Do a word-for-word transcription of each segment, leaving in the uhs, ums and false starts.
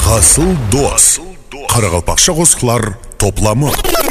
Асыл дос. Қарақалпақша қосқылар топламы.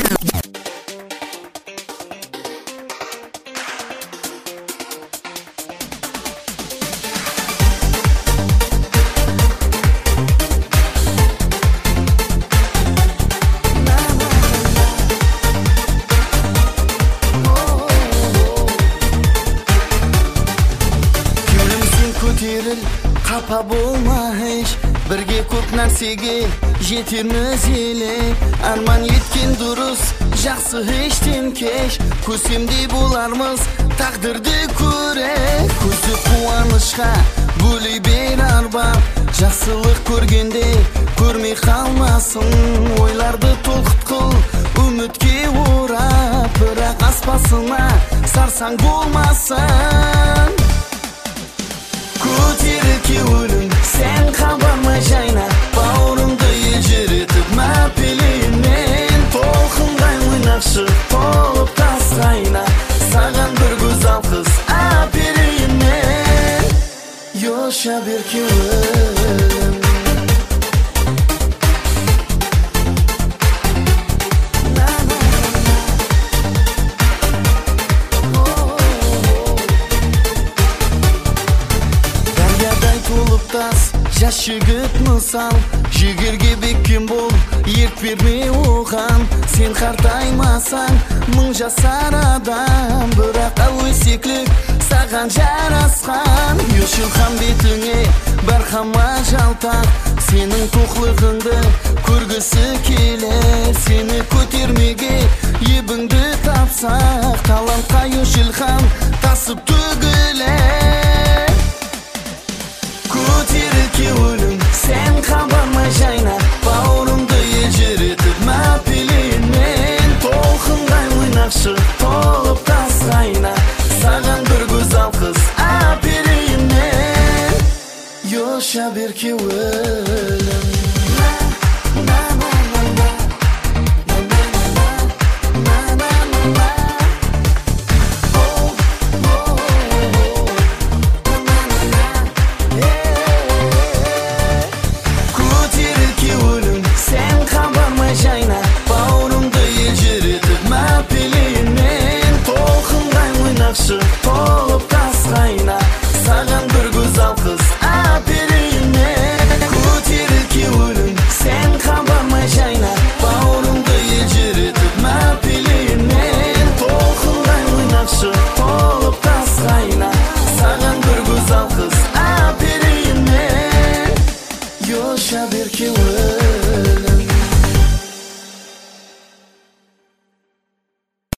Қапа болма еш, бірге көп нәрсеге жетерміз еле. Арман еткен дұрыс, жақсы ештен кеш. Көсемдей болармыз, тағдырды көре. Көзі қуанышқа бөлей бер арбап, жақсылық көргенде көрмей қалмасын. Ойларды толқыт қыл, үмітке орап, бірақ аспасына сарсаң болмасын. Көтерілке өлім, сен қабарма жайна, бауырымды елжіретіп мәпелеймен. Толқындай ойнақшы толып тасқайна, саған бір көз алқыз әперейін мен. Йоша берке өлім. Жас жігіт мысал, жігерге беккен бол, ерт берме оған. Сен қартаймасаң, мың жасар адам, бірақ әуесеклік саған жарасқан. Йошылхан бетіңе бархама жалтақ, сенің тоқлығыңды көргісі келер. Сені көтермеге ебіңді тапсақ, талантқа Йошылхан тасып төгілер. Көтерілке өлім, сен қабарма жайна, бауырымды елжіретіп мәпелейін мен. Толқындай ойнақшы толып тасқайна, саған бір көз алқыз әперейін мен. Йоша берке өлім. Толып тасқайна, саған бір көз алқыз әперейін мен. Көтерілке өлім, сен қабармай жайна, бауырымды елжіретіп мәпелейін мен. Толқындай ойнақшы толып тасқайна, саған бір көз алқыз әперейін мен. Йоша берке өлім.